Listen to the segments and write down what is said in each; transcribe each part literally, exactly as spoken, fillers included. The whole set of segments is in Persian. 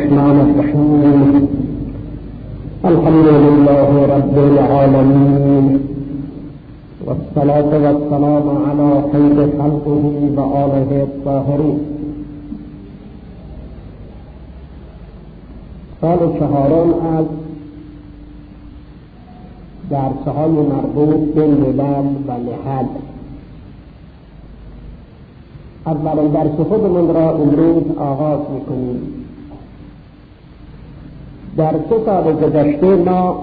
الرحمن الرحيم الحمد لله رب العالمين والصلاة والسلام على خير خلقه وآله الطاهرين. سال چهارم از درس‌های مربوط به ملل و نهل. اولین درس خودمون را امروز آغاز میکنیم. در سه سال گذشته ما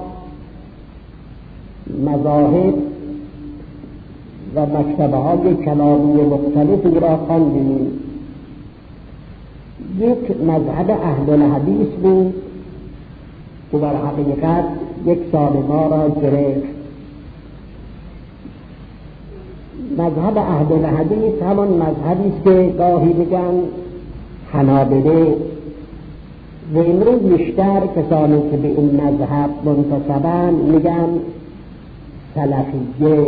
مذاهب و مکتبه‌های کلامی مختلفی را خواندیم. یک مذهب اهل الحدیث بود که در حقیقت یک سال ما را گرفت. مذهب اهل الحدیث همان مذهبی است که گاهی بگن حنابله و امروز بیشتر کسانی که به این مذهب منتسبند میگن سلفیه.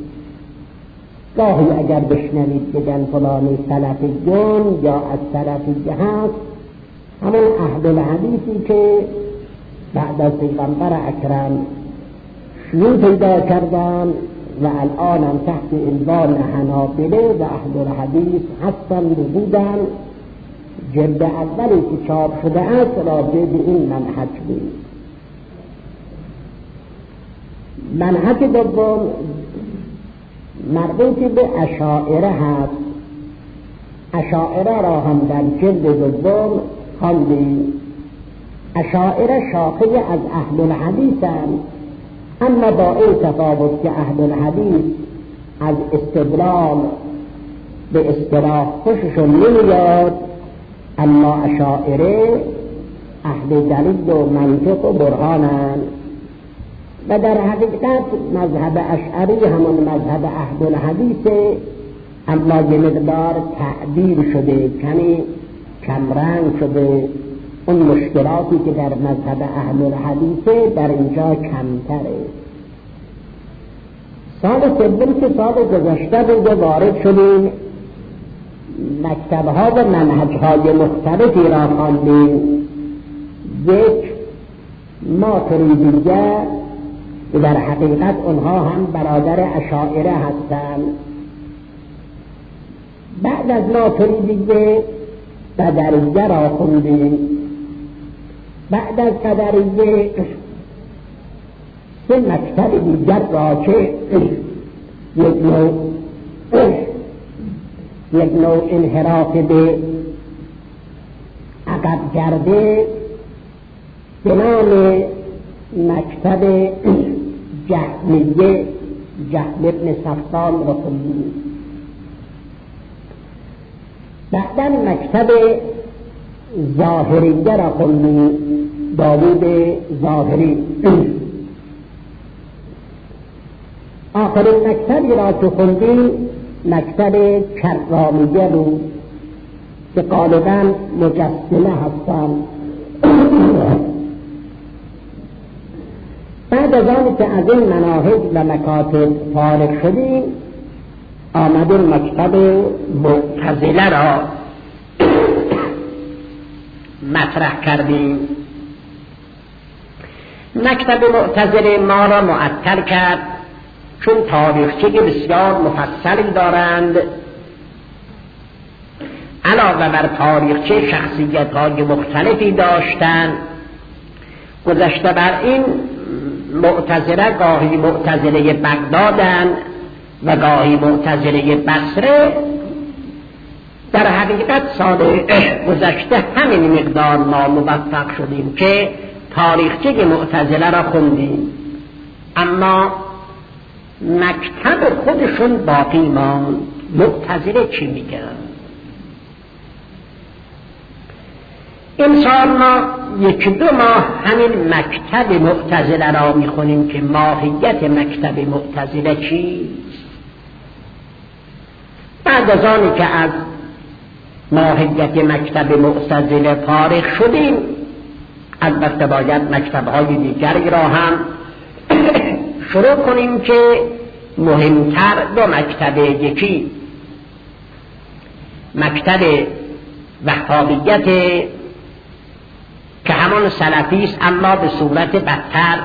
گاهی اگر بشنوید بگن فلانی سلفیون یا از سلفیه هست، همون اهل الحدیثی که بعد از پیغمبر اکرم شیوع پیدا کردن و الان هم تحت عنوان حنابله و اهل الحدیث هستند و بودن. جلد اولی که چاپ شده است راجع به این منهج بود. منهج دوم مربوط به اشاعره هست. اشاعره را هم در جلد دوم خواندیم. اشاعره شاخه از اهل الحدیث هستند، اما با این تفاوت که اهل الحدیث از استدلال به اصطلاح خوششون نمیاد، اما اشاعره اهل دلیل و منطق و برهانند و در حقیقت مذهب اشعری همان مذهب اهل الحدیث، اما یه مقدار تعدیل شده، کمی کمرنگ شده. اون مشکلاتی که در مذهب اهل الحدیث در اینجا کمتره. سال سوم که سال گذشته بود وارد شدیم، مکتب‌ها و منهج‌های مختلفی را خواندیم. یک ماتریدیه که در حقیقت اونها هم برادر اشاعره هستند. بعد از ماتریدیه قدریه را خوندیم. بعد از قدریه سه مکتب دیگر را که یک نوع یک نوع انحراف به عقب کرده به نام مکتب جهمیه، جهم ابن صفوان را خوندیم. بعداً مکتب ظاهریه را خوندیم، داوود ظاهری. آخرین مکتبی را که خوندیم مکتب کرامیه بود که غالباً مجسمه هستند. بعد از آن که از این مناهج و مکاتب فارغ شدیم، آمدیم مکتب معتزله را مطرح کردیم. مکتب معتزله ما را معطل کرد، چون تاریخچه بسیار مفصلی دارند. علاوه بر تاریخچه شخصیت‌های مختلفی داشتند. گذشته بر این معتزله گاهی معتزله بغدادند و گاهی معتزله بصره. در حقیقت سال گذشته همین مقدار ما موفق شدیم که تاریخچه معتزله را خوندیم، اما مکتب خودشون باقی ماند. معتزله چی میگن؟ این سال ما یک دو ماه همین مکتب معتزله را میخونیم که ماهیت مکتب معتزله چیست. بعد از آنی که از ماهیت مکتب معتزله فارغ شدیم، البته باید مکتب‌های دیگری را هم شروع کنیم که مهمتر دو مکتب، یکی مکتب وهابیت که همون سلفی است اما به صورت بدتر.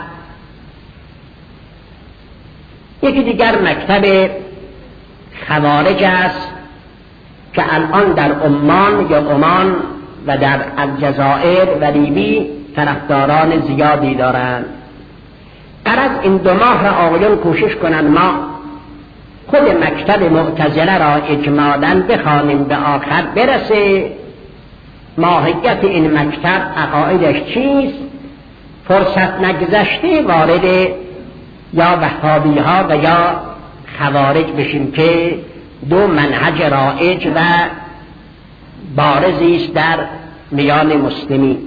یکی دیگر مکتب خوارج است که الان در عمان یا عمان و در الجزائر و لیبی طرفداران زیادی دارند. غرض این دو ماه را آقایان کوشش کنند ما خود مکتب معتزله را اجمالاً بخوانیم به آخر برسه ماهیت این مکتب عقایدش چیست، فرصت نگذشته وارد یا وهابی ها و یا خوارج بشیم که دو منهج رایج و بارزی است در میان مسلمین.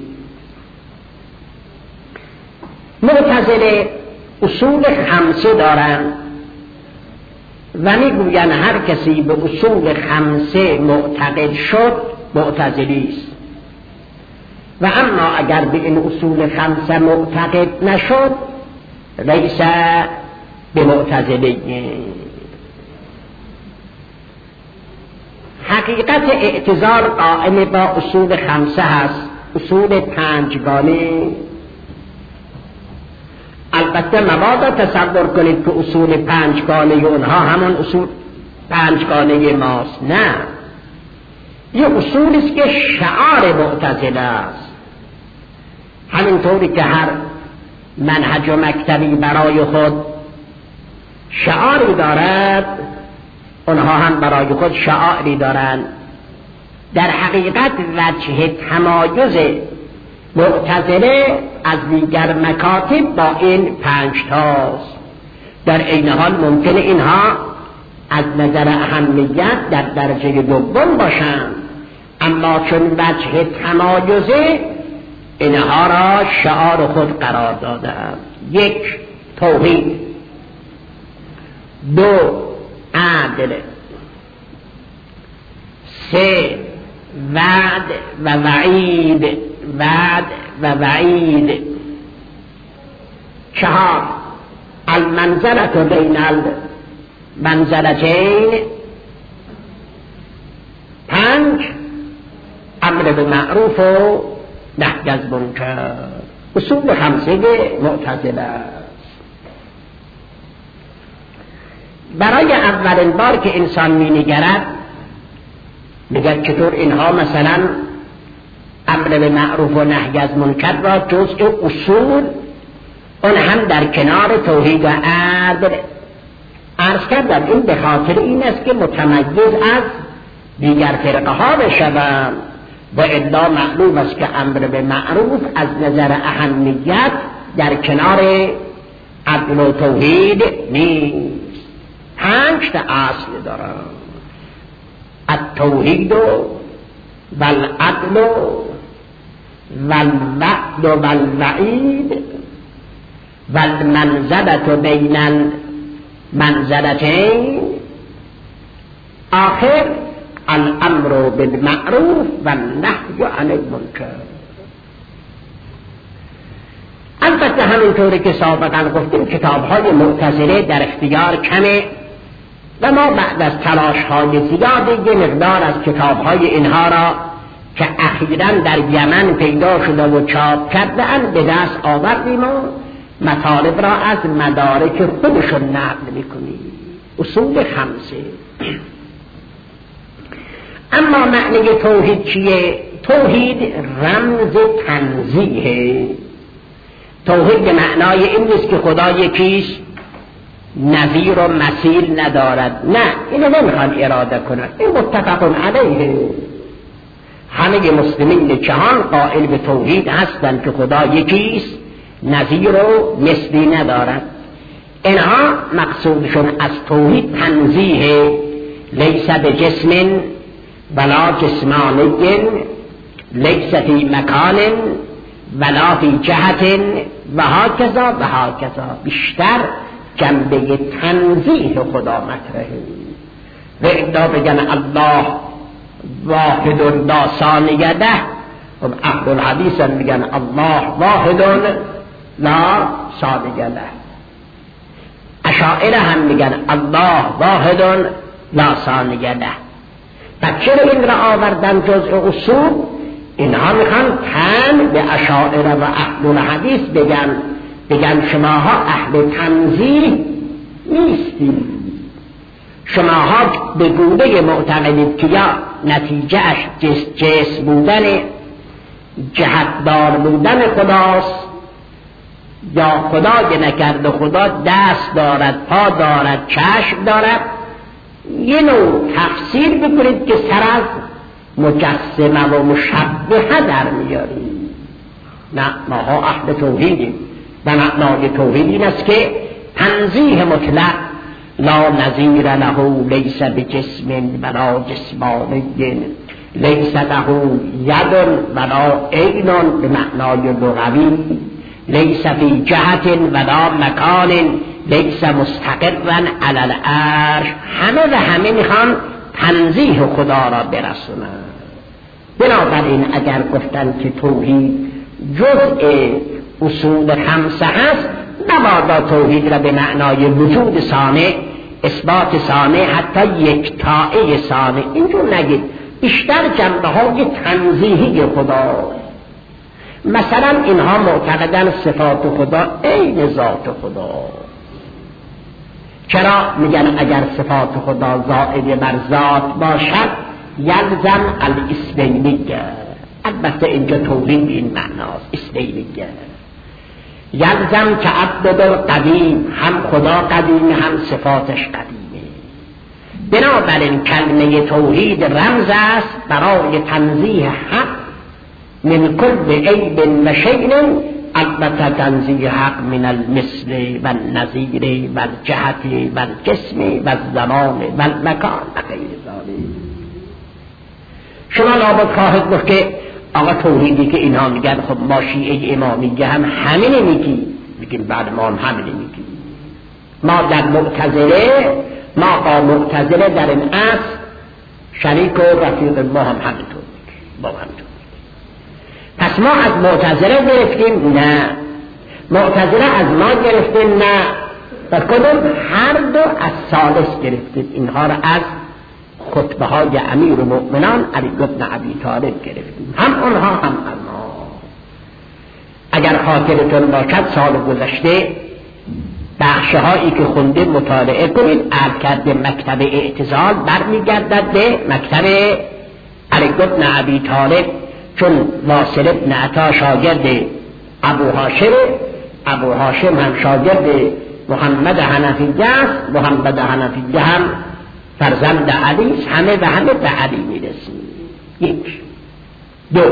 معتزله اصول خمسه دارند و میگویند هر کسی به اصول خمسه معتقد شد معتزلی است و اما اگر به این اصول خمسه معتقد نشد لیس به معتزلی. حقیقت اعتزال قائم با اصول خمسه هست، اصول پنجگانه. البته مبادا تصور کنید که اصول پنجگانه اونها همون اصول پنجگانه ماست، نه، یه اصولی است که شعار معتزله است. همینطوری که هر منهج و مکتبی برای خود شعاری دارد اونها هم برای خود شعاری دارند. در حقیقت وجه تمایز معتزله از دیگر مکاتب با این پنج تاست. در این حال ممکن اینها از نظر اهمیت در درجه دوم باشند، اما چون وجه تمایزه اینها را شعار خود قرار دادند. یک، توحید. دو، عدل. سه، وعد و وعید. وعد و وعید. چهار، المنزلت بین المنزلتین. پنج، امر به معروف و نهی از منکر. اصول خمسه معتزله است. برای اولین بار که انسان می نگرد میگه چطور اینها مثلا امر به معروف و نهی از منکر را جزء اصول اون هم در کنار توحید و عدل عرض کردم. این به خاطر این است که متمیز از دیگر فرقه ها بشوند و الا معلوم است که امر به معروف از نظر اهمیت در کنار عدل و توحید نیست. پنج تا اصل دارم: التوحید و العدل و الوعد و الوعید و المنزلت بین المنزلتین. آخر الامر بالمعروف و النهی عن المنکر. البته همینطوری که سابقا گفتیم کتاب‌های معتزله در اختیار کمه و ما بعد از تلاش‌های زیادی یه مقدار از کتاب‌های اینها را که اخیراً در یمن پیدا شده و چاپ کرده‌اند به دست آوردیم و مطالب را از مدارک خودشون نقل می‌کنیم. اصول خمسه. اما معنی توحید چیه؟ توحید رمز تنزیه. توحید به معنای این نیست که خدا یکیست، نظیر و مثیل ندارد. نه، اینو نمیخوان اراده کنند. این متفق علیه. همه مسلمین جهان قائل به توحید هستند که خدا یکیست، نظیر و مثلی ندارد. اینها مقصودشون از توحید تنزیه. لیس بجسم ولا جسمانی، لیس فی مکان ولا فی جهت و هاکذا و هاکذا. بیشتر جنبه تنزیه خدا مطرحه. و ادا بگن الله واحد لا ثانی له، و اهل الحدیث میگن الله واحد لا ثانی له. اشاعره هم میگن الله واحد لا ثانی له. پس چرا این را آوردن جزء اصول؟ اینها میخوان تن به اشاعره و اهل الحدیث بگن بگن شماها اهل تنزیه نیستید، شماها به گونه معتقدید که یا نتیجه اش جس جس بودن جهتدار بودن خداست، یا خدا که نکرده خدا دست دارد، پا دارد، چشم دارد. یه نوع تفسیر بکنید که سر از مجسمه و مشبهه در میارید. نه، ماها اهل توحیدیم و معنای توحید این است که تنزیه مطلق، لا نظیر له لیس بجسم ولا جسمانی، لیس له ید ولا عین به معنای لغوی، لیس فی جهت ولا مکان، لیس مستقرا علی العرش. همه و همه میخوان تنزیه خدا را برسونن. بنابراین اگر گفتن که توحید جزء اصول خمسه هست، نباید توحید را به معنای وجود صانع، اثبات صانع، حتی یکتایی صانع اینجور نگید، بیشتر جنبه های تنزیهی خدا. مثلا اینها معتقدن صفات خدا عین ذات خدا. چرا؟ میگن اگر صفات خدا زائد بر ذات باشد یلزم الاسمینیه. البته اینجا توحید این معناست، اسمینیه. یلزم که عبد قدیم، هم خدا قدیم هم صفاتش قدیمه. بنابراین کلمه توحید رمز است برای تنزیه حق من کل عیب و شیء، البته تنزیه حق من المثل و النظیر و الجهت و الجسم و الزمان و المکان و غیر ذلک. شما لابد خواهد گفت که آقا توحیدی که اینها میگن، خب ما شیعه امامیه هم همینه میگی. میگیم بعد ما هم همینه میگی. ما در معتزله، ما با معتزله در این اصل شریک و رفیق، ما هم همینطور میگیم، با همینطور. پس ما از معتزله گرفتیم؟ نه. معتزله از ما گرفتیم؟ نه. و کدوم؟ هر دو از ثالث گرفتیم. اینها را از خطبه های امیر و مؤمنان علی بن ابی طالب گرفتیم، هم اونها هم ما. اگر خاطرتون باشد سال گذشته بخش هایی که خونده مطالعه کنید. عرض کرده مکتب اعتزال برمیگردد به مکتب علی بن ابی طالب، چون واصل ابن عطا شاگرد ابو هاشم، ابو هاشم هم شاگرد محمد حنفیه است، محمد حنفیه هم فرزند علی، همه و همه به علی میرسیم. یک. دو،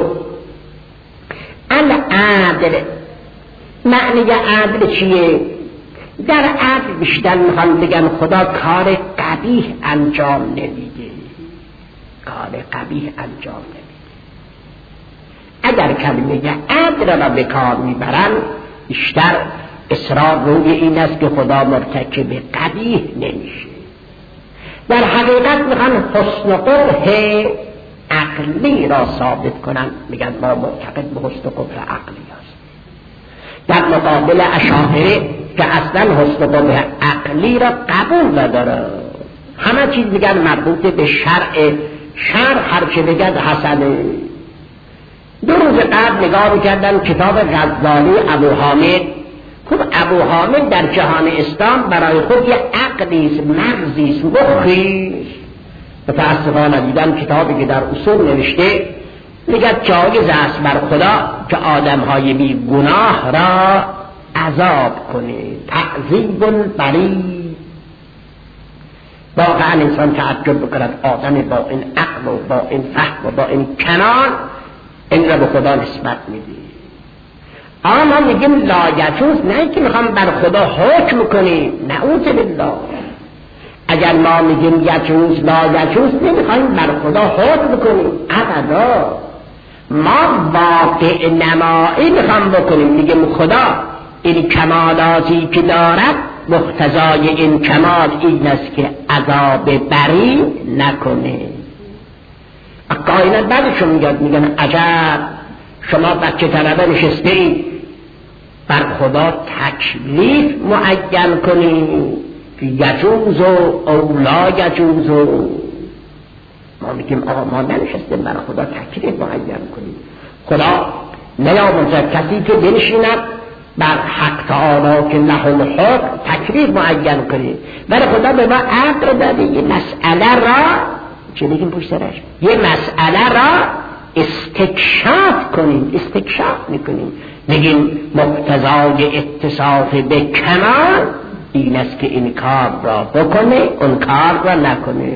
العدل. معنی عدل چیه؟ در عدل بیشتر میخوان بگن خدا کار قبیح انجام نمیده، کار قبیح انجام نمیده. اگر کلمه عدل را به کار میبرن بیشتر اصرار روی این است که خدا مرتکب قبیح نمیشه. در حقیقت میخوان حسن و قبح عقلی را ثابت کنن، میگن ما معتقد به حسن و قبح عقلی هست. در مقابل اشاعره که اصلا حسن و قبح عقلی را قبول نداره، همه چیز میگن مربوط به شرع، شرع هرچه بگد حسنه. دو روز قبل نگاه میکردن کتاب غزالی ابو حامد. خب ابو حامد در جهان اسلام برای خود یه عقلیست، مغزیست، مخیست. متاسفانه دیدم کتابی که در اصول نوشته میگه جایز است بر خدا که آدمهای بی گناه را عذاب کنه، تعذیب بری. واقعا انسان تعجب بکند آدم با این عقل و با این فهم و با این کنان این را به خدا نسبت میدی. اما میگیم لاجوز، نه که میخوام بر خدا حکم کنیم، نعوذ بالله. اگر ما میگیم یجوز لاجوز نمیخوایم بر خدا حکم کنیم، ابدا. ما واقع نمایی میخوام بکنیم، میگیم خدا این کمالاتی که دارد مقتضای این کمال این است که عذاب بری نکنه. قائلا بعدشون میگن میگن عجب شما بچه طلبه نشسته ای بر خدا تکلیف معین کنی که یجوز و اولا یجوز. ما میگیم آقا ما ننشستیم بر خدا تکلیف معین کنیم، خدا نیامرزد کسی که بنشیند بر حق تعالی که له الحکم تکلیف معین کنید، ولی خدا به ما عقل داده یه مسئله را چه بگیم پشت سرش، یه مسئله را استکشاف کنیم. استکشاف میکنیم، میگیم مقتضای اتصاف به کمال این است که این کار را بکنه اون کار را نکنه.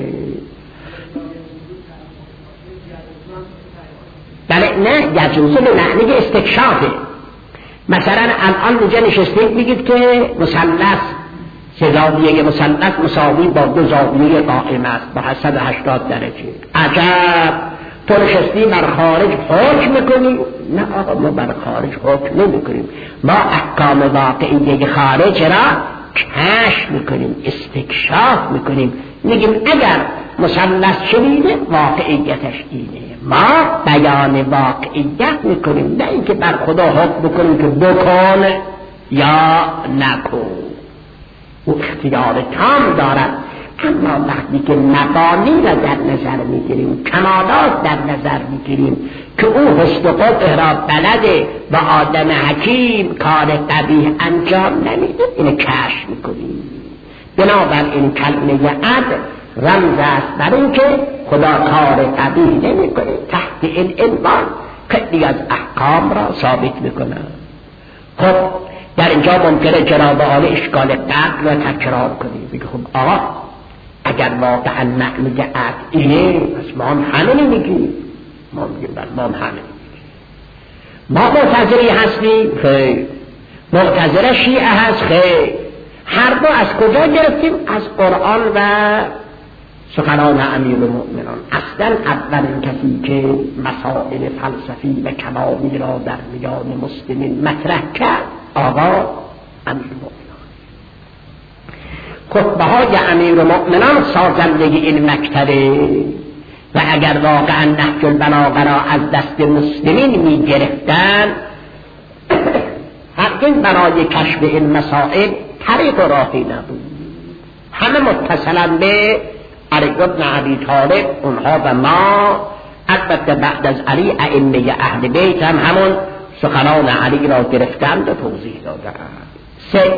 بله نه یجوزه به معنی استکشافه. مثلا الان اینجا نشستید میگید که مثلث سه زاویه مثلث مساوی با دو زاویه قائم است با صد و هشتاد درجه. عجب تو نشستی بر خارج حکم میکنی؟ نه آقا ما بر خارج حکم نمیکنیم، ما احکام واقعیه خارج را کشف میکنیم، استکشاف میکنیم، میگیم اگر مثلث شدیده واقعیتش اینه، ما بیان واقعیت میکنیم، نه اینکه بر خدا حکم بکنیم که بکن یا نکن. او اختیار تام دارد، اما وقتی که مبانی را در نظر میگیریم، کمالات در نظر میگیریم که او حسن قبح را بلده و آدم حکیم کار قبیح انجام نمیده، اینو کشف میکنیم. بنابراین کلمه عدل رمز است بر این که خدا کار قبیح نمیکنه، تحت این عنوان خیلی از احکام را ثابت میکنه. خب در اینجا ممکنه جناب عالی اشکال قبل را تکرار کنیم، بگه خب آقا اگر واقعا معنی عدل اینه پس ما هم همه نمیگیم، ما میگیم ما هم همه ما معتزلی هستیم، خیر معتزله شیعه هست، خیر هر دو از کجا گرفتیم؟ از قرآن و سخنان امیرالمؤمنین. اصلا اولین کسی که مسائل فلسفی و کلامی را در میان مسلمین مطرح کرد آقا امیرالمؤمنین. خطبه های امیرالمؤمنین سازنده این مکتبه و اگر واقعا نهج البلاغه را از دست مسلمین می گرفتن هرگز برای کشف این مسائل طریق و راهی نبود. همه متصلا به علی بن ابی طالب اونها و ما، البته بعد از علی ائمه اهل بیت هم همون سخنان علی را گرفتند و توضیح دادند. سه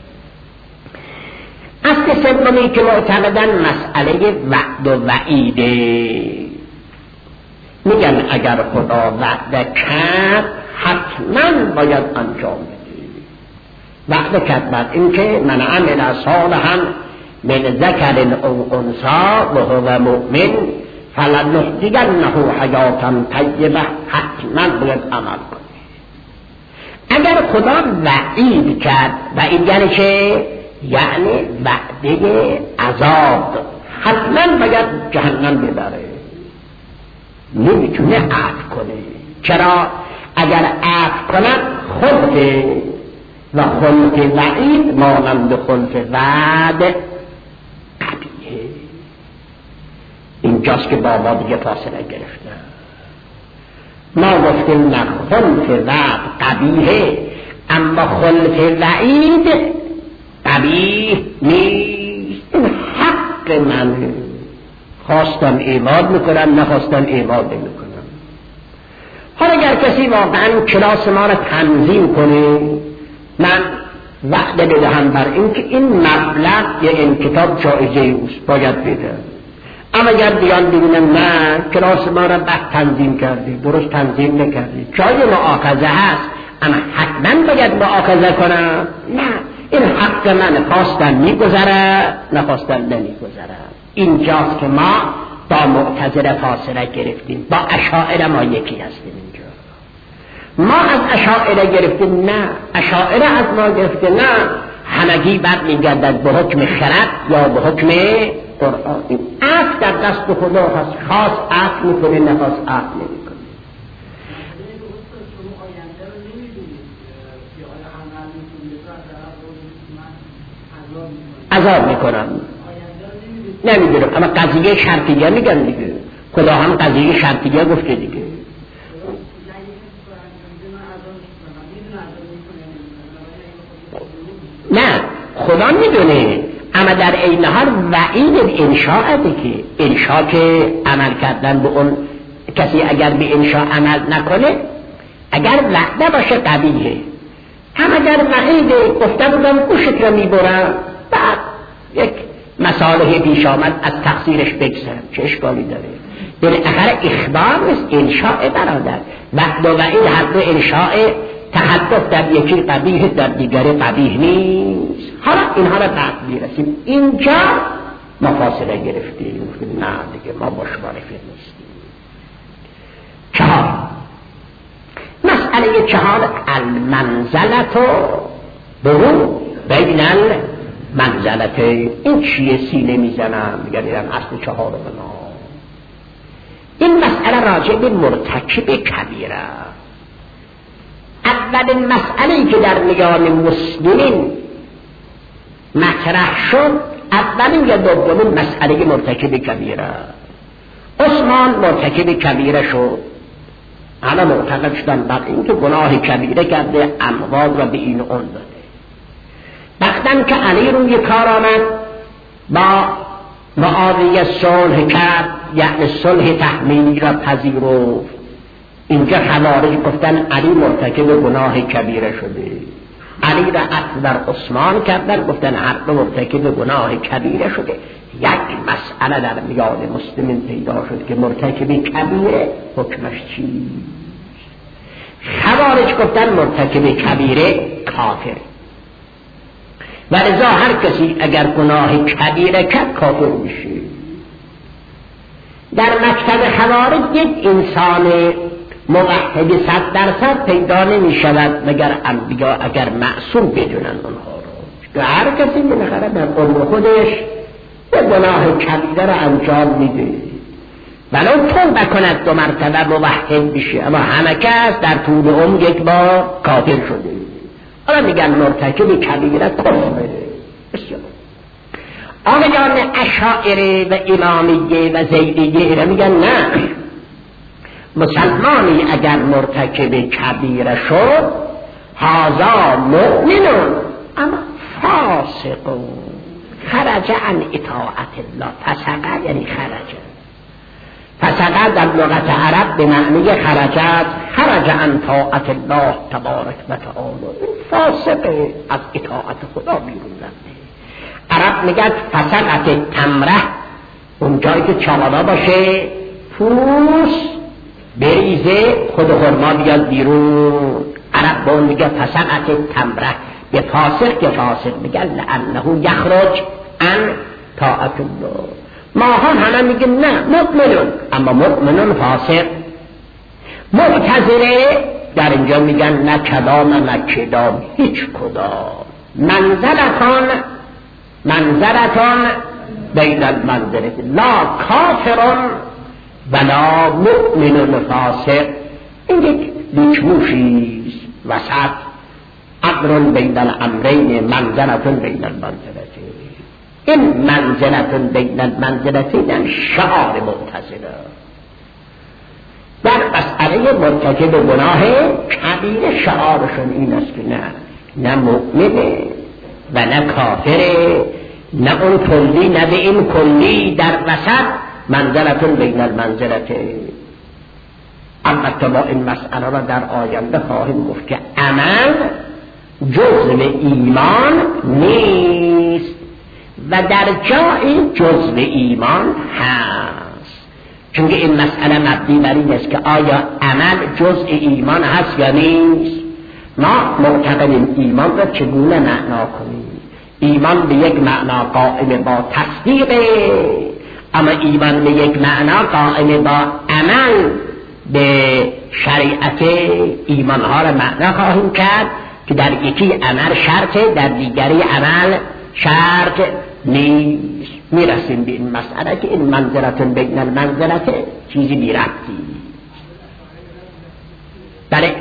اصل سومی که معتقدن مسئله وعد و وعیده. میگن اگر خدا وعده کرد حتما باید انجام بده. وعده کرد بعد اینکه من عمل صالحا من ذکر او انثی و هو مؤمن فلنحیینه حیاتا طیبه، حتما باید عمل کنه. اگر خدا وعید کرد، وعید یعنی چه؟ یعنی وعده عذاب، حتما باید جهنم ببره، نمیتونه عفو کنه. چرا؟ اگر عفو کند خلق و خلق وعید مانند خلق وعد قبیه. اینجاست که بابا دیگه فاصله گرفتن. ما گفتیم نه خلق وعد قبیه، اما خلق وعید قبیح نیست. این حق من، خواستم ایمان میکنم نخواستم ایمان نمیکنم. حالا اگر کسی واقعا کلاس ما را تنظیم کنه، من وعده بدهم بر این که این مبلغ یا این کتاب جایزه اوست باید بده. اما اگر بیان ببینم نه کلاس ما را بد تنظیم کردی، درست تنظیم نکردی، جای مؤاخذه هست اما حتما باید مؤاخذه کنم، نه این حق من، خواستن میگذره نخواستن نمیگذره. اینجاست که ما با معتزله فاصله گرفتیم، با اشاعره ما یکی هستیم. اینجا ما از اشاعره گرفتیم، نه اشاعره از ما گرفته، نه همگی بعد میگردد به حکم خرد یا به حکم قرآن. این عقل در دست خدا هست، خاص عقل میکنه نخواست عقل نمیکنه. عذاب میکنم نمیدونم، اما قضیه شرطیه میگن دیگه، خدا هم قضیه شرطیه گفته دیگه. نه خدا میدونه، اما در این حال وعید انشاء دیگه. انشاء که عمل کردن به اون کسی اگر به انشاء عمل نکنه اگر وعده باشه قبیحه، هم اگر وعیده گفته بودم گوشت رو میبرم، بعد یک مصالحه پیش آمد از تقصیرش بگذرم، چه اشکالی داره؟ بالاخره اخبار نیست، انشاء برادر. وعده و وعید هر دو انشاء، تحدث در یکی قبیح در دیگری قبیح نیست. حالا اینها را بعد میرسیم. اینجا ما فاصله گرفتیم، نه دیگه ما باش معرفی نیستیم. چهار، مسئله چهار، المنزلت برو بین المنزلتین. این چیه سینه میزنم میگن این اصل چهار بنا. این مسئله راجع به مرتکب کبیره. اولین مسئله‌ای که در میان مسلمین مطرح شد، اولین یا دومین مسئله مرتکب کبیره. عثمان مرتکب کبیره شد، حالا معتقد شدن بعد اینکه گناه کبیره کرده، اموال را به این اون داده. بعدن که علی روی کار آمد، با معاویه صلح کرد، یعنی صلح تحمیلی را پذیرفت. اینجا خوارج گفتن علی مرتکب گناه کبیره شده، علی را عطف بر عثمان کردن، گفتن هر دو مرتکب گناه کبیره شده. یک مسئله در میان مسلمین پیدا شد که مرتکب کبیره حکمش چیست؟ خوارج گفتن مرتکب کبیره کافر، و لذا هر کسی اگر گناه کبیره کرد کافر میشه. در مکتب خوارج یک انسان موحد صد درصد پیدا نمی شود مگر انبیا اگر معصوم بدونن اونها رو، که هر کسی بالاخره در عمر خودش به گناه کبیره را انجام میده، ولو توبه کند دو مرتبه موحد بشه، اما همه کس در طول عمر یک بار کافر شده. حالا میگن مرتکب کبیره کفره. بسیار آقایان اشاعره و امامیه و زیدیه را میگن نه، مسلمانی اگر مرتکب کبیره شد، هذا مؤمنون اما فاسقون، خرج عن اطاعت الله. فسقه یعنی خرج. فسقه در لغت عرب به معنی خرجت، خرج عن طاعت الله تبارک و تعالی. این فاسقه، از اطاعت خدا بیرون رفته. عرب میگه فسقت تمره، اون جایی که چالا باشه پوست بریزه خود خرما بیاد بیرون. عرب با اون میگه فسقت تمره. به فاسق که فاسق میگن لانه یخرج عن طاعت الله. ما هم همه میگن نه مؤمنون، اما مؤمنون فاسق. معتزله در اینجا میگن نه کدام نه کدام، هیچ کدام. منزلتان منزلتان بین المنزلت، لا کافرون ولا مؤمنون فاسق. این یک لیچموشیست وسط، امرون بین الامرین، منزلتون بین المنزلتین. این منزلتون بین المنزلتین شعار معتزله. در مسئله مرتکب گناه کبیره شعارشون این است که نه نه مؤمنه و نه کافره، نه اون کلی نه به این کلی، در وسط منزلتون بین المنزلتین. البته ما این مسئله را در آینده خواهیم گفت که عمل جزء ایمان نیست و در جایی جزء ایمان هست، چون این مسئله مبنی بر این است که آیا عمل جزء ایمان هست یا نیست. ما معتقدیم ایمان را چگونه معنا کنیم. ایمان به یک معنا قائم با تصدیقه، اما ایمان به یک معنا قائم با عمل به شریعت ایمانها را معنا خواهیم کرد که در یکی عمل شرطه، در دیگری عمل شرط نیست. میرسیم به این مسئله که این منزلت بین المنزلت چیزی بیرفتی. بله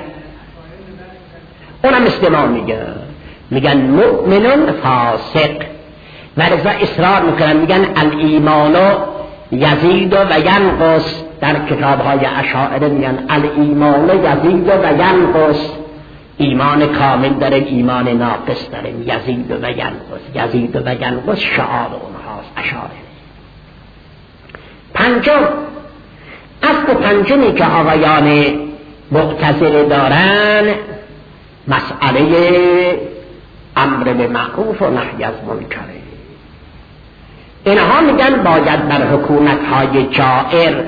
اونم مثل ما میگن میگن مؤمنون فاسق، و لذا اصرار میکنن میگن الایمان یزید و ینقص. در کتاب‌های اشاعره میگن الایمان یزید و ینقص، ایمان کامل داره، ایمان ناقص داره، یزید و ینقص. یزید و ینقص شعار اونهاست اشاعره. پنجم، اصل پنجمی که آقایان معتزله دارن مسئله امر به معروف و نهی از منکره. اینها میگن باید بر حکومت‌های جائر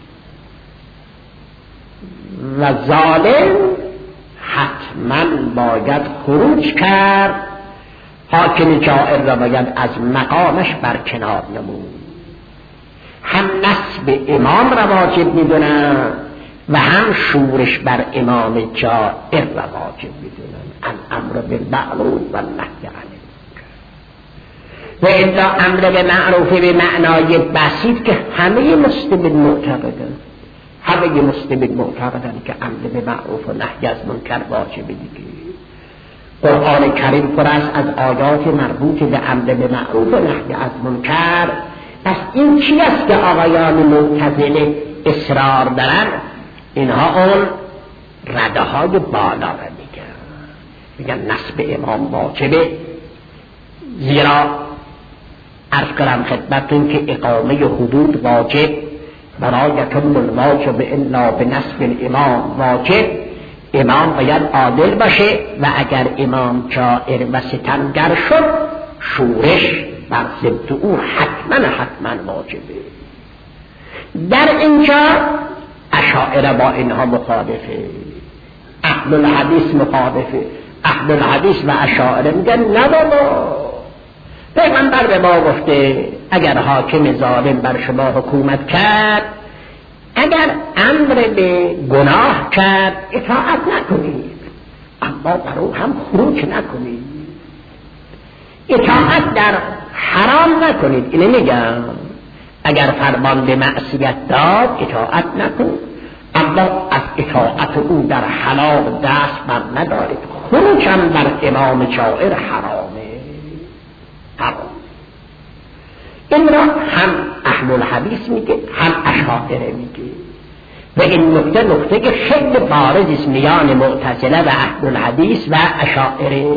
و ظالم حتما باید خروج کرد، حاکم جائر را باید از مقامش برکنار نمود. هم نصب امام را واجب میدونن و هم شورش بر امام جائر را واجب میدونن، الامر بالمعروف و النهی عن المنکر. و الا امر به معروف به معنای بسیط که همه مسلمین معتقدن، همه مسلمین معتقدن که امر به معروف و نهی از منکر واجب دیگه. قرآن کریم پر است از آیات مربوط به امر به معروف و نهی از منکر. پس این چی است که آقایان معتزله اصرار دارن؟ اینها اون رده های بالا را میگن، میگن نصب امام واجبه، زیرا عرض کنم خدمتتون که اقامه حدود واجب، برای یتم الواجب الا به نصب الامام واجب. امام باید عادل باشه و اگر امام جائر و ستمگر شد شورش بر ضد او حتما حتما واجبه. در اینجا اشاعره با اینها مخالفه، اهل الحدیث مخالفه. اهل الحدیث و اشاعره میگن نه بابا، پیغمبر به ما گفته اگر حاکم ظالم بر شما حکومت کرد، اگر امر به گناه کرد اطاعت نکنید، اما بر او هم خروج نکنید، اطاعت در حرام نکنید. اینه میگم اگر فرمان به معصیت داد اطاعت نکنید، اما از اطاعت او در حلال دست بر ندارید. خروج هم بر امام جائر حرامه، حرام. این را هم اهل الحدیث میگه هم اشاعره میگه و این نکته نکته که خیلی بارز است میان معتزله و اهل الحدیث و اشاعره.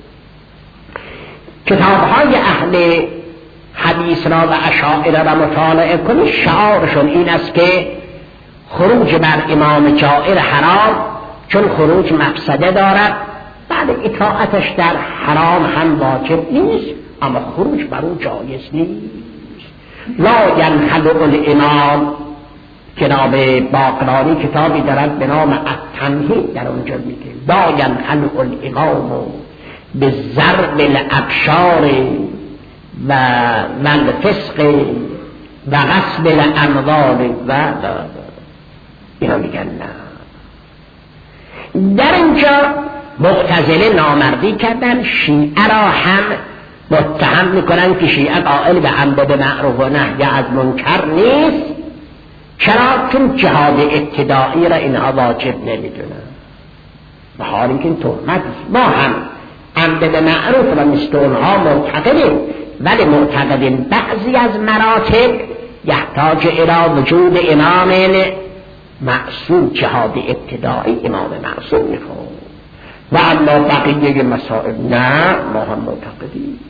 کتاب‌های اهل حدیث را و اشاعره را مطالعه کنید، شعارشون این است که خروج بر امام جائر حرام، چون خروج مفسده دارد، بعد اطاعتش در حرام هم واجب نیست، اما خروج بر او جایز نیست. لا ینخلع الامام، جناب باقرانی کتابی دارد به نام التمهید، در اونجا میگه لا ینخلع الامام به ضرب الابشار و من فسق و غصب الاموال و اینا میگن نه. در اینجا معتزله نامردی کردن، شیعه را هم متهم میکنن که شیعه قائل به امر به معروف و نهی از منکر نیست. چرا؟ چون جهاد ابتدایی را اینها واجب نمیدونن، به حال اینکه این تهمت است. ما هم امر به معروف و مثل اونها معتقدیم، ولی معتقدیم بعضی از مراتب یحتاج الی وجود امام معصوم، جهاد ابتدایی امام معصوم میخواد، و اما بقیه مسائل نه، ما هم معتقدیم.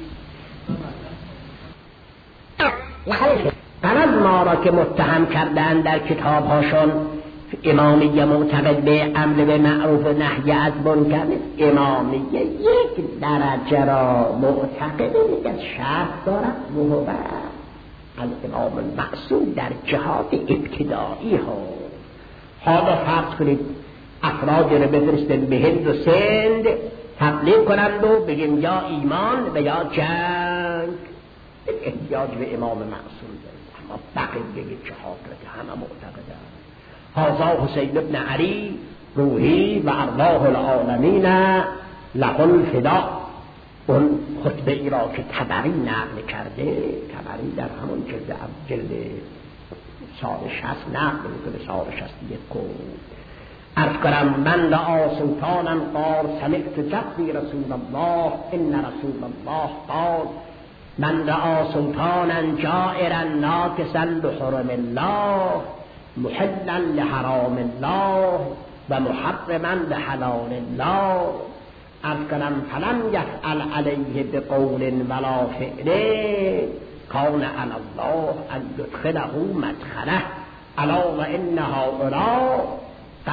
قرد ما را که متهم کردن در کتاب هاشون امامیه معتقد به امر به معروف و نهی از منکر، امامیه یک درجه را معتقد میگه شرط دارد وهو از امام معصوم در جهاد ابتدایی ها. حالا فرض کنید افراد رو بفرستن به هند و سند تبلیغ کنند و بگیم یا ایمان و یا جنگ، احتیاج به امام معصوم دارید. اما بقیه جهاد را که همه معتقدند، هذا حسین ابن علی روحی و ارواح العالمین له الفدا، اون خطبه ای را که طبری نقل کرده، طبری در همون جلد جلد سال شصت نقل میکنه، سال شصت یک کو عرض کنم من رأى سلطانا قال سمعت جدی رسول الله ان رسول الله قال من رأى سلطانا جائرا ناکسا بحرم الله محلا لحرام الله و محرما لحلال الله، عرض کنم فلم یفعل علیه بقول ولا فعل کان علی الله ان یدخله مدخله الا و ان هؤلاء قد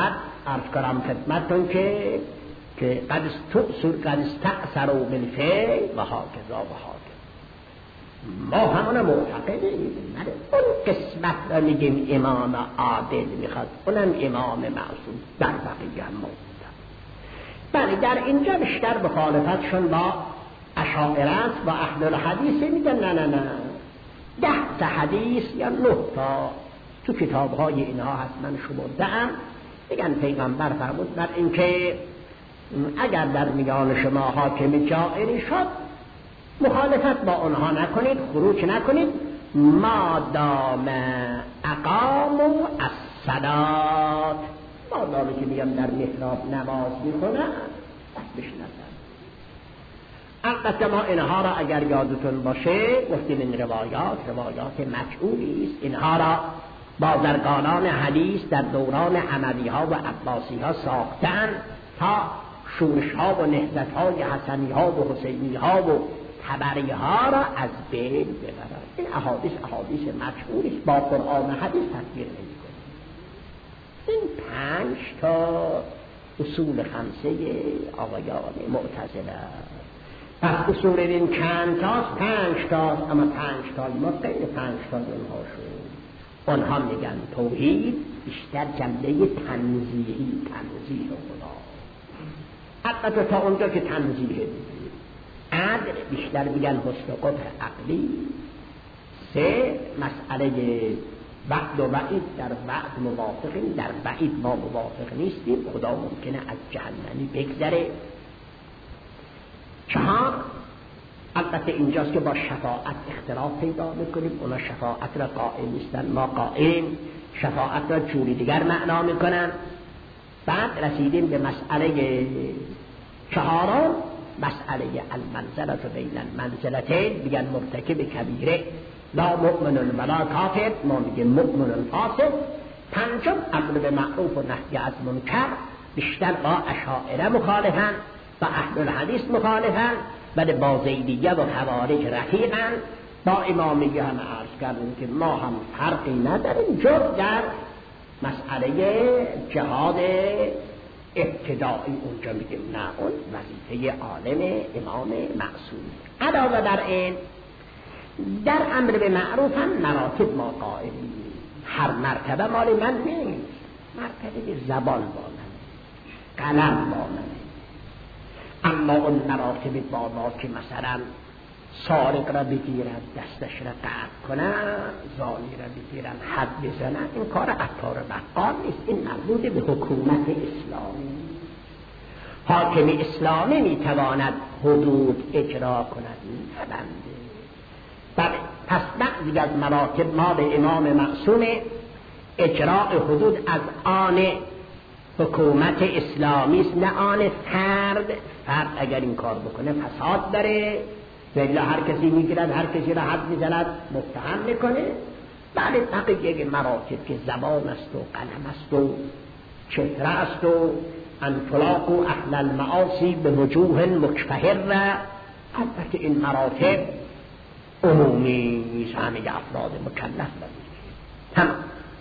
عرض کنم خدمتتون که که قد استؤثر قد استأثروا بالفعل و هاکذا و هاکذا. ما همون معتقدیم، نه اون قسمت را میگیم امام عادل میخواد، اونم امام معصوم، در بقیه هم موجود. بله در اینجا بیشتر مخالفتشون با اشاعره است، با اهل الحدیث میگن نه نه نه ده تا حدیث یا نه تا تو کتاب‌های اینها هست من شمرده‌ام. میگن پیغمبر فرمود بر اینکه اگر در میان شما حاکم جائری شد مخالفت با آنها نکنید، خروج نکنید، ما دام اقاموا الصلاة، ما دامی که میگم در محراب نماز میکنن بس بشناسن. البته ما اینها را اگر یادتون باشه گفتیم این روایات روایات مجعولی است، اینها را بازرگانان حدیث در دوران اموی ها و عباسی ها ساختن تا شورش ها و نهضت های حسنی ها و حسینی ها و تبری ها را از بین ببرند. این احادیث احادیث مجعولی است، با قرآن و حدیث تطبیق نمی کنند. این پنج تا اصول خمسه آقایان معتزله. پس اصول این چند تاست؟ پنج تاست، اما پنج تا ما غیر پنج تا اونها شد. آنها میگن توحید بیشتر جنبه تنزیهی، تنزیه خدا. البته تا اونجا که تنزیه عدل بیشتر میگن حسن قبح عقلی. سه مسئله وعد و وعید، در وعد موافقیم، در وعید ما موافق نیستیم، خدا ممکنه از جهنمی بگذره. چهار البته اینجاست که با شفاعت اختلاف پیدا میکنیم، اونا شفاعت را قائل نیستن، ما قائلیم. شفاعت را جوری دیگر معنا میکنن. بعد رسیدیم به مسئله چهارم، مسئله المنزلة بین المنزلتین، میگن مرتکب کبیره لا مؤمن ولا کافر، ما میگیم مؤمن فاسق. پنجم امر به معروف و نهی از منکر، بیشتر با اشاعره مخالفن، با اهل الحدیث مخالفن، ولی با زیدیه و خوارج رفیقن. با امامیه هم عرض کردیم که ما هم فرقی نداریم جز در مسئله جهاد ابتدایی. اونجا میگیم نه، اون وظیفه عالم امام معصوم. علاوه بر این در امر به معروف هم مراتب ما قائلیم. هر مرتبه مال من نیست، مرتبه زبان با من، قلم با من. اما اون مراتب بالا که مثلا سارق را بگیرن، دستش را قطع کنن، زانی را بگیرن، حد بزنن، این کار عطار بقال نیست. این مربوط به حکومت اسلامی. حاکم اسلامی میتواند حدود اجرا کند، میتونده. بله، پس بعضی از مراتب ما به امام معصوم اجراء حدود از آن حکومت اسلامی است، نه آن فرد. فرد اگر این کار بکنه فساد داره، ولی هر کسی میگیرد هر کسی را حد میزند متهم میکنه. بله، بقیه مراتب که زبان است و قلم است و چهره است و انطلاق و اهل المعاصی به وجوه مکفهر، البته این مراتب عمومی نیست، همه افراد مکلف تمام.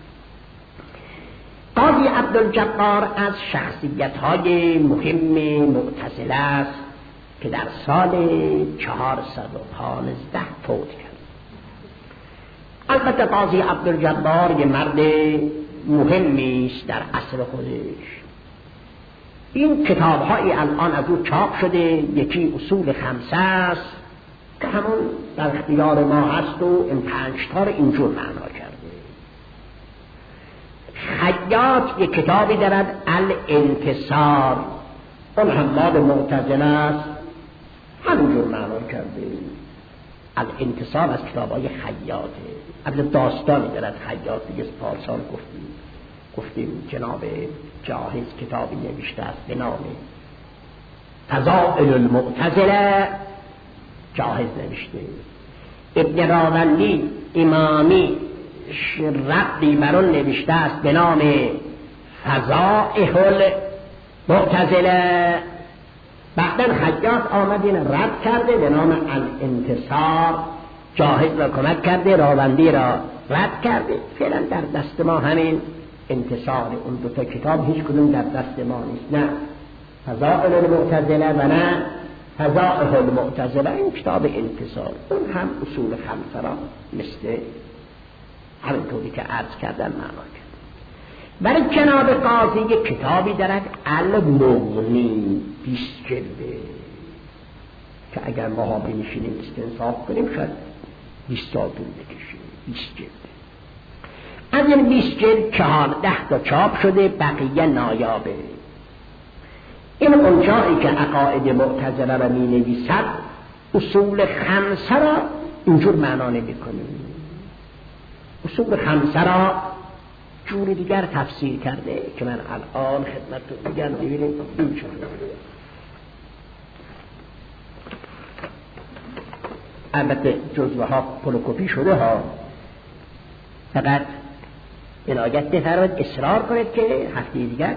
قاضی عبدالجبار از شخصیت‌های مهم معتزله است که در سال چهارصد و پانزده فوت کرد. البته قاضی عبدالجبار یه مرد مهمی است در عصر خودش. این کتاب‌هایی الان از او چاپ شده، یکی اصول خمسه است که همون در اختیار ما هست و این پنج تا رو اینجور معنا کرده. خیاط یک کتابی دارد الانتصار، اون هم مال معتزله است، همینجور معنا کرده. الانتصار از کتابای خیاطه. از داستانی دارد خیاط، دیگه پارسال گفتیم گفتیم جناب جاهز کتابی نوشته است به نام فضائل المعتزله، جاهز نوشته. ابن راوندی امامی ربی برون نوشته است به نام فضائل المعتزله. بعداً خیاط آمد این رد کرده به نام الانتصار، جاهز را کمک کرده، راوندی را رد کرده. فعلا در دست ما همین انتصار اون دو تا کتاب هیچ کدوم در دست ما نیست، نه فضائل المعتزله و نه فضائح المعتزله. این کتاب انتصار اون هم اصول خمسه را مثل همینطوری که عرض کردن معنا کرد. برای جناب قاضی یک کتابی دارد المغنی، بیست جلده که اگر ما ها بنشینیم استنصاف کنیم شاید بیست سال طول بکشیم. بیست جلده از این بیست جلد چهارده تا چاپ شده، بقیه نایابه. این اونجایی که عقاید معتزله را می نویسد اصول خمسه را اینجور معنا نمی کنیم. اصول خمسه را جور دیگر تفسیر کرده که من الان خدمتتون میگم ببینید این چه. البته جزوه ها پلوکوپی شده ها، فقط عنایت بفرمایید اصرار کنید که هفته دیگر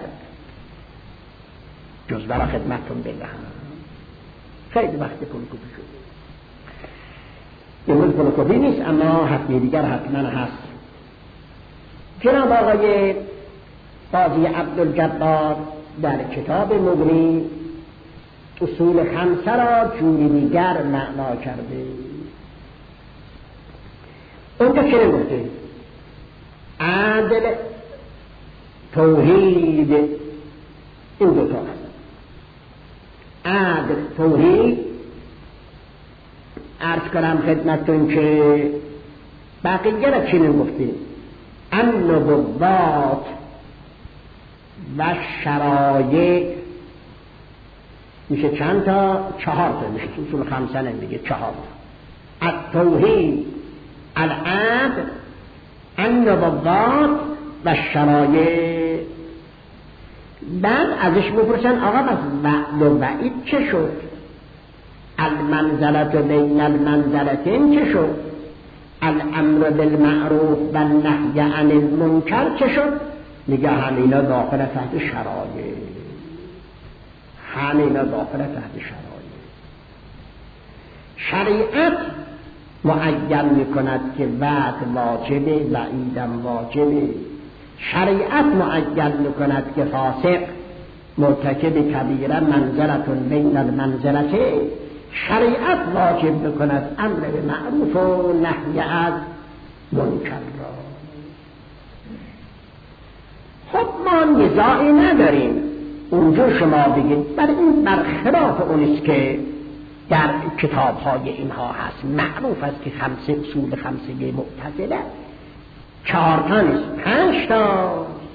جزوه را خدمتتون بدهم. خیلی وقت پلوکوپی شده، امروز پلوکوپی نیست اما هفته دیگر حتما هست. جناب آقای قاضی عبدالجبار در کتاب مغنی اصول خمسه را جوری دیگر معنا کرده. اونجا چه گفته؟ عدل، توحید، این دو تا هست. عدل، توحید، عرض کنم خدمتتون که بقیه را چی گفته؟ النبوات و شرایع میشه چند تا؟ چهار تا میشه. اصول خمسه نمیگه، چهار تا. التوحید، العدل، النبوات و شرایع. بعد ازش بپرسن آقا بس وعد و وعید چه شد؟ المنزلت بین المنزلتین چه شد؟ الامر بالمعروف و النهی عن المنکر چه شد؟ میگه همینا داخل تحت شرایع، همینا داخل تحت شرایع. شریعت معین میکند که وعد واجبه، وعیدم واجبه. شریعت معین میکند که فاسق مرتکب کبیره منزلتون بین المنزلتین. شریعت واجب میکند امر به معروف و نهی از منکر را. خب ما نزاعی نداریم اونجا شما بگید، برای این برخلاف اونیست که در کتاب های اینها هست. معروف است که خمسه اصول خمسه معتزله چهار تا نیست، پنج تا.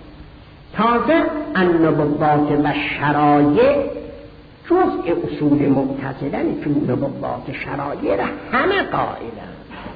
تازه النبوات و شرایع جزء اصول معتزله نیست، چون نبوات شرایع را همه قائلن.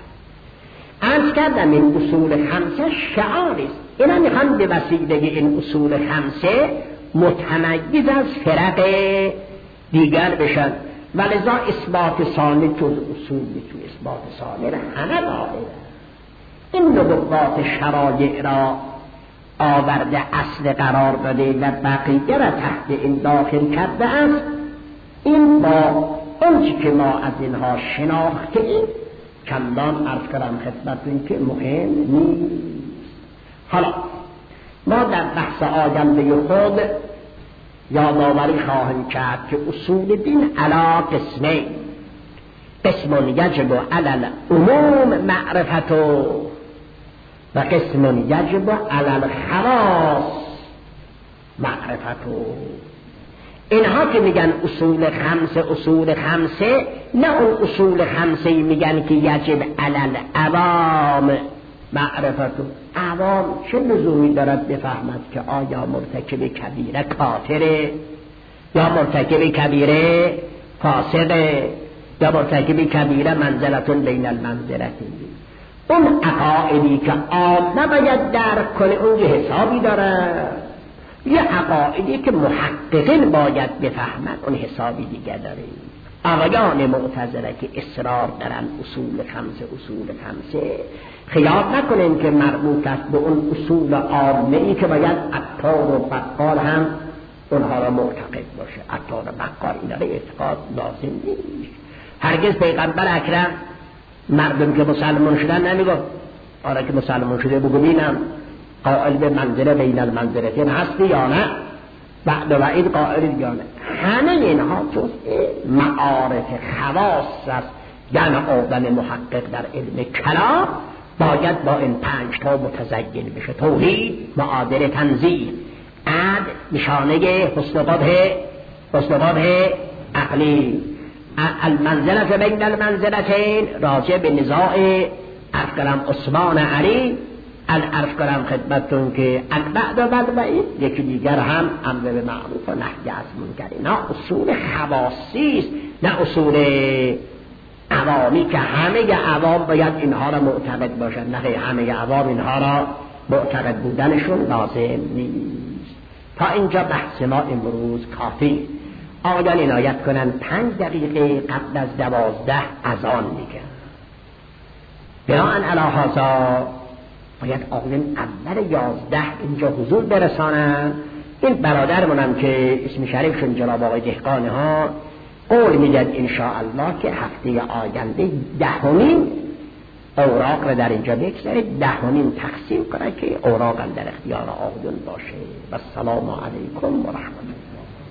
عرض کردم این اصول خمسه شعار است. اینا میخوان به وسیله این اصول خمسه متمیز از فرق دیگر بشن، ولذا اثبات ثانی جز اصولی تو اثبات ثانی را همه قائلن. این نبوات شرایع را آورده اصل قرار داده و بقیه را تحت این داخل کرده است. این با اونچه که ما از اینها شناخته ایم چندان عرض کردم خدمتتون که مهم نیست. حالا ما در بحث آینده خود یادآوری خواهیم کرد که اصول دین علی قسمین: قسم یجب علی العموم معرفته و قسم یجب علی الخواص معرفته. اینها که میگن اصول خمسه اصول خمسه، نه اون اصول خمسه میگن که یجب علی العوام معرفته. عوام چه لزومی دارد بفهمد که آیا مرتکب کبیره کافره یا مرتکب کبیره فاسقه یا مرتکب کبیره منزلتون بین المنزلتین. اون عقائدی که عامه باید درک کنه اونجا حسابی داره، یه عقائدی که محققین باید بفهمند اون حسابی دیگه داره. آقایان معتزله که اصرار دارن اصول خمسه اصول خمسه، خیال نکنین که مربوط است به اون اصول عامه ای که باید عطار و بقال هم اونها را معتقد باشه. عطار و بقال اینا را اعتقاد لازم نیست. هرگز پیغمبر اکرم مردم که مسلمان شدن نمیگفت آره که مسلمان شده بگو بینم قائل به منزله بین المنزلتین هستی یا نه؟ بعد وعید قائل یا نه؟ همه اینها جزء معارف خواص است. یعنی آدم محقق در علم کلام باید با این پنج تا متزین بشه. توحید معادل تنزیه، عدل نشانه حسن قبح حسن قبح عقلی، المنزله بین المنزلتین راجع به نزاع عرض کنم عثمان علی، عرض کنم خدمتتون که البعد و بعد یکی دیگر هم امر به معروف و نهی از منکر. اینا اصول خواصی است، نه اصول عوامی که همه عوام باید اینها را معتقد باشند. نه، همه عوام اینها را معتقد بودنشون لازم نیست. تا اینجا بحث ما امروز کافی. آقایان عنایت کنن پنج دقیقه قبل از دوازده اذان میگن. بناهن علی هذا باید آقایان اول یازده اینجا حضور برسانن. این برادرمونم که اسم شریفشون جناب آقای دهقانی ها قول میداد انشاءالله که هفته آینده دهمین اوراق را در اینجا بگذارید، دهمین تقسیم کنه که اوراق در اختیار آقایان باشه. و السلام علیکم و رحمت الله.